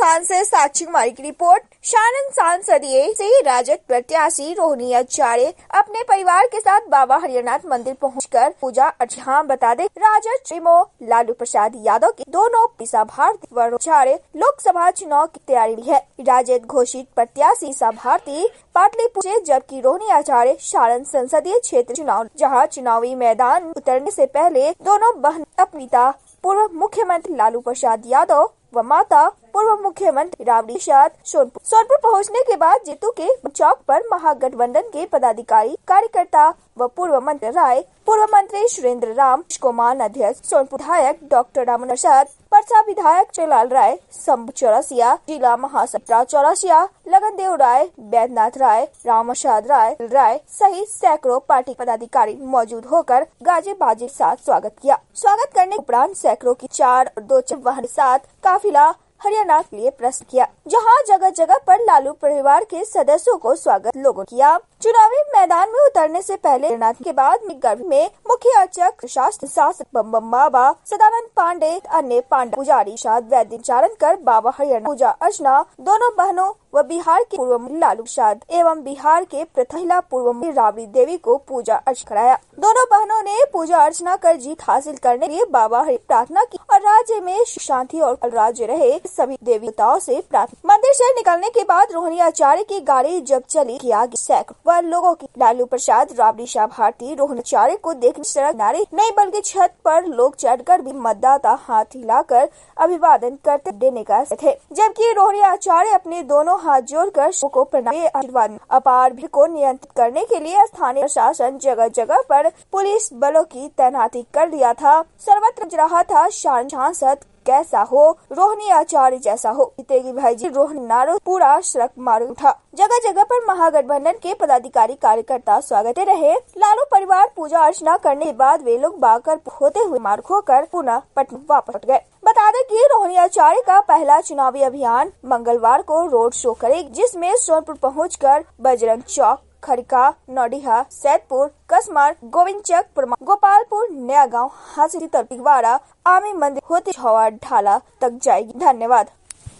राजस्थान से साक्षी कुमारी की रिपोर्ट। सारण सांसदीय से राजद प्रत्याशी रोहिणी आचार्य अपने परिवार के साथ बाबा हरिहरनाथ मंदिर पहुंचकर पूजा अर्चना। बता दें, राजद प्रेमो लालू प्रसाद यादव के दोनों पिता भारती व आचार्य लोकसभा चुनाव की तैयारी में है। राजद घोषित प्रत्याशी सा भारती पाटलिपुत्र, जबकि रोहिणी आचार्य सारण संसदीय क्षेत्र चुनाव, जहां चुनावी मैदान उतरने से पहले दोनों बहन अपनी पिता पूर्व मुख्यमंत्री लालू प्रसाद यादव व माता पूर्व मुख्यमंत्री राबड़ी प्रसाद सोनपुर पहुंचने के बाद जीतू के चौक पर महागठबंधन के पदाधिकारी, कार्यकर्ता व पूर्व मंत्री सुरेंद्र राम कुमार, अध्यक्ष सोनपुर विधायक डॉक्टर रामन प्रसाद, परसा विधायक चलाल राय, शंभू चौरसिया, जिला महासचिव चौरसिया, लगन देव राय, बैद्यनाथ राय, राम प्रसाद राय सहित सैकड़ों पार्टी पदाधिकारी मौजूद होकर गाजे बाजे के साथ स्वागत करने के उपरांत सैकड़ों की 4 और 2 वाहन के साथ काफिला हरियाणा के लिए प्रस्थान किया, जहां जगह जगह पर लालू परिवार के सदस्यों को स्वागत लोगों किया। चुनावी मैदान में उतरने से पहले हरियाणा के बाद गर्भ में मुख्य अर्चक शासक बम बाबा सदानंद पांडे, अन्य पांडा पुजारी वैद्य चारण कर बाबा हरियाणा पूजा अर्चना दोनों बहनों व बिहार के पूर्व लालू प्रसाद एवं बिहार के महिला पूर्व राबड़ी देवी को पूजा अर्चना कराया। दोनों बहनों ने पूजा अर्चना कर जीत हासिल करने के लिए बाबा हरि प्रार्थना की और राज्य में शांति और राज्य रहे सभी देवताओं से प्रार्थना। मंदिर से निकलने के बाद रोहिणी आचार्य की गाड़ी जब चली कि आगे सैकड़ों लोगों की लालू प्रसाद, राबड़ी भारती, रोहिणी आचार्य को देखने सड़क किनारे नहीं बल्कि छत पर लोग चढ़कर भी मतदाता हाथ हिलाकर अभिवादन करते देने का थे, जबकि रोहिणी आचार्य अपने दोनों हाथ जोड़कर को प्रणाम आशीर्वाद। अपार भीड़ को नियंत्रित करने के लिए स्थानीय प्रशासन जगह जगह पर पुलिस बलों की तैनाती कर दिया था। सर्वत्र जल रहा था सारण सांसद कैसा हो, रोहिणी आचार्य जैसा हो, जीतेगी भाईजी रोहिणी नारो पूरा सड़क मार्ग उठा। जगह जगह पर महागठबंधन के पदाधिकारी कार्यकर्ता स्वागत रहे। लालू परिवार पूजा अर्चना करने के बाद वे लोग बाकर होते हुए मार्ग होकर पुनः पटना वापस गए। बता दें कि रोहिणी आचार्य का पहला चुनावी अभियान मंगलवार को रोड शो करेगी, जिसमें सोनपुर पहुंचकर बजरंग चौक, खड़का, नौडिहा, सैदपुर, कसमार, गोविंदचक, गोपालपुर, नया गांव, हासिल, तिगवाड़ा, आमी मंदिर होते हुए ढाला तक जाएगी। धन्यवाद।